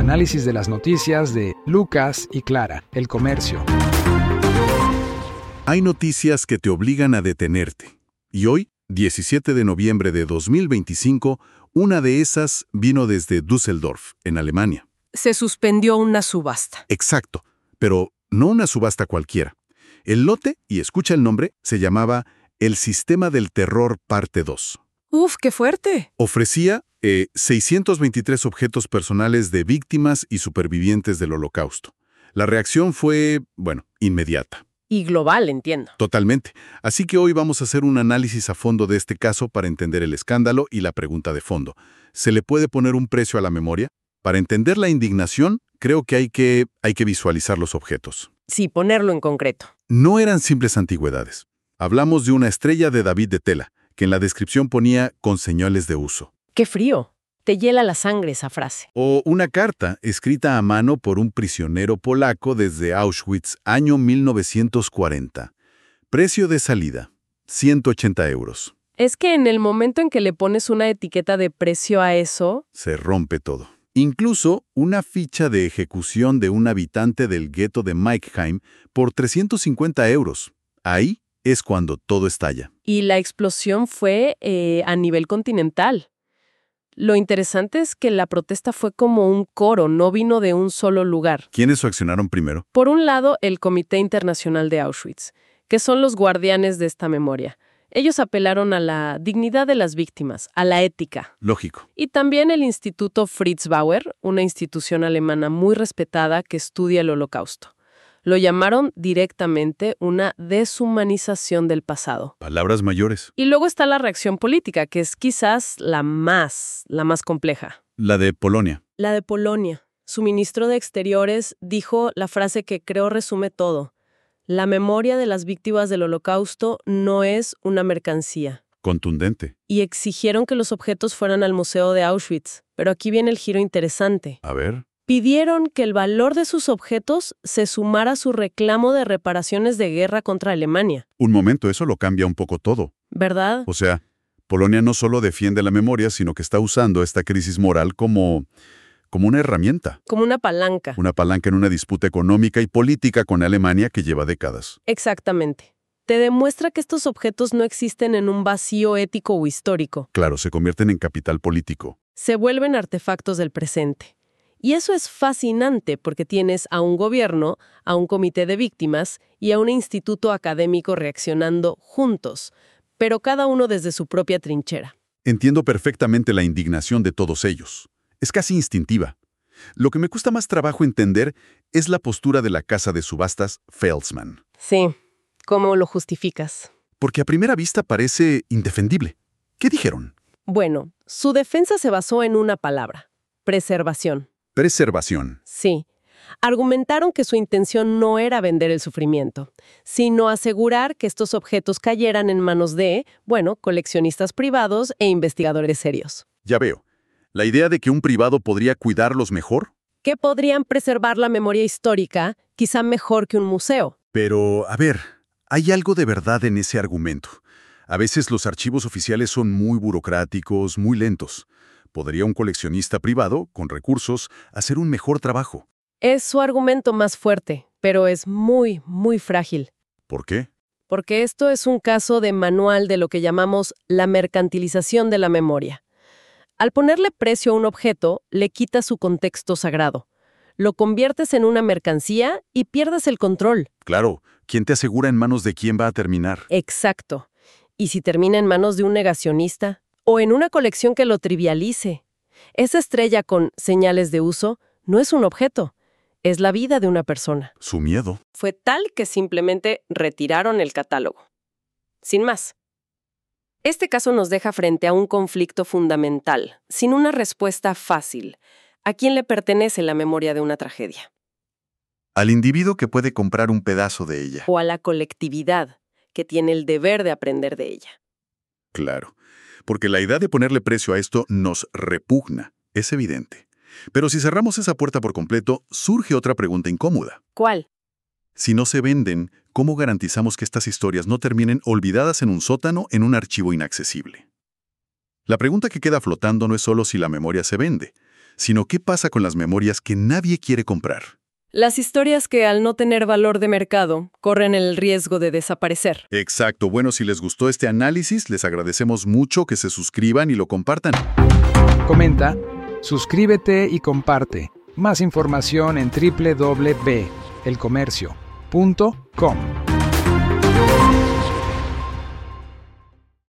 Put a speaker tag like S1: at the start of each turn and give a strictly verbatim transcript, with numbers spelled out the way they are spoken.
S1: análisis de las noticias de Lucas y Clara, El Comercio.
S2: Hay noticias que te obligan a detenerte. Y hoy, diecisiete de noviembre de dos mil veinticinco, una de esas vino desde Düsseldorf, en Alemania.
S3: Se suspendió una subasta.
S2: Exacto, pero no una subasta cualquiera. El lote, y escucha el nombre, se llamaba El Sistema del Terror Parte dos.
S3: ¡Uf, qué fuerte!
S2: Ofrecía eh, seiscientos veintitrés objetos personales de víctimas y supervivientes del Holocausto. La reacción fue, bueno, inmediata.
S3: Y global, entiendo.
S2: Totalmente. Así que hoy vamos a hacer un análisis a fondo de este caso para entender el escándalo y la pregunta de fondo. ¿Se le puede poner un precio a la memoria? Para entender la indignación, creo que hay que, hay que visualizar los objetos.
S3: Sí, ponerlo en concreto.
S2: No eran simples antigüedades. Hablamos de una estrella de David de tela, que en la descripción ponía con señales de uso.
S3: ¡Qué frío! Te hiela la sangre esa frase.
S2: O una carta escrita a mano por un prisionero polaco desde Auschwitz, año mil novecientos cuarenta. Precio de salida, ciento ochenta euros.
S3: Es que en el momento en que le pones una etiqueta de precio a eso...
S2: Se rompe todo. Incluso una ficha de ejecución de un habitante del gueto de Meickheim por trescientos cincuenta euros. Ahí es cuando todo estalla.
S3: Y la explosión fue eh, a nivel continental. Lo interesante es que la protesta fue como un coro, no vino de un solo lugar.
S2: ¿Quiénes accionaron primero?
S3: Por un lado, el Comité Internacional de Auschwitz, que son los guardianes de esta memoria. Ellos apelaron a la dignidad de las víctimas, a la ética.
S2: Lógico.
S3: Y también el Instituto Fritz Bauer, una institución alemana muy respetada que estudia el Holocausto. Lo llamaron directamente una deshumanización del pasado.
S2: Palabras mayores.
S3: Y luego está la reacción política, que es quizás la más, la más compleja.
S2: La de Polonia.
S3: La de Polonia. Su ministro de Exteriores dijo la frase que creo resume todo. La memoria de las víctimas del Holocausto no es una mercancía.
S2: Contundente.
S3: Y exigieron que los objetos fueran al Museo de Auschwitz. Pero aquí viene el giro interesante.
S2: A ver.
S3: Pidieron que el valor de sus objetos se sumara a su reclamo de reparaciones de guerra contra Alemania.
S2: Un momento, eso lo cambia un poco todo.
S3: ¿Verdad?
S2: O sea, Polonia no solo defiende la memoria, sino que está usando esta crisis moral como, como una herramienta.
S3: Como una palanca.
S2: Una palanca en una disputa económica y política con Alemania que lleva décadas.
S3: Exactamente. Te demuestra que estos objetos no existen en un vacío ético o histórico.
S2: Claro, se convierten en capital político.
S3: Se vuelven artefactos del presente. Y eso es fascinante porque tienes a un gobierno, a un comité de víctimas y a un instituto académico reaccionando juntos, pero cada uno desde su propia trinchera.
S2: Entiendo perfectamente la indignación de todos ellos. Es casi instintiva. Lo que me cuesta más trabajo entender es la postura de la casa de subastas Felsman.
S3: Sí, ¿cómo lo justificas?
S2: Porque a primera vista parece indefendible. ¿Qué dijeron?
S3: Bueno, su defensa se basó en una palabra: preservación.
S2: Preservación.
S3: Sí. Argumentaron que su intención no era vender el sufrimiento, sino asegurar que estos objetos cayeran en manos de, bueno, coleccionistas privados e investigadores serios.
S2: Ya veo. ¿La idea de que un privado podría cuidarlos mejor?
S3: Que podrían preservar la memoria histórica, quizá mejor que un museo.
S2: Pero, a ver, hay algo de verdad en ese argumento. A veces los archivos oficiales son muy burocráticos, muy lentos. ¿Podría un coleccionista privado, con recursos, hacer un mejor trabajo?
S3: Es su argumento más fuerte, pero es muy, muy frágil.
S2: ¿Por qué?
S3: Porque esto es un caso de manual de lo que llamamos la mercantilización de la memoria. Al ponerle precio a un objeto, le quitas su contexto sagrado. Lo conviertes en una mercancía y pierdes el control.
S2: Claro, ¿quién te asegura en manos de quién va a terminar?
S3: Exacto. ¿Y si termina en manos de un negacionista? ¿O en una colección que lo trivialice? Esa estrella con señales de uso no es un objeto, es la vida de una persona.
S2: Su miedo.
S3: Fue tal que simplemente retiraron el catálogo. Sin más. Este caso nos deja frente a un conflicto fundamental, sin una respuesta fácil. ¿A quién le pertenece la memoria de una tragedia?
S2: Al individuo que puede comprar un pedazo de ella.
S3: O a la colectividad, que tiene el deber de aprender de ella.
S2: Claro, porque la idea de ponerle precio a esto nos repugna, es evidente. Pero si cerramos esa puerta por completo, surge otra pregunta incómoda.
S3: ¿Cuál?
S2: Si no se venden, ¿cómo garantizamos que estas historias no terminen olvidadas en un sótano en un archivo inaccesible? La pregunta que queda flotando no es solo si la memoria se vende, sino qué pasa con las memorias que nadie quiere comprar.
S3: Las historias que, al no tener valor de mercado, corren el riesgo de desaparecer.
S2: Exacto. Bueno, si les gustó este análisis, les agradecemos mucho que se suscriban y lo compartan.
S1: Comenta, suscríbete y comparte. Más información en doble u doble u doble u punto el comercio punto com.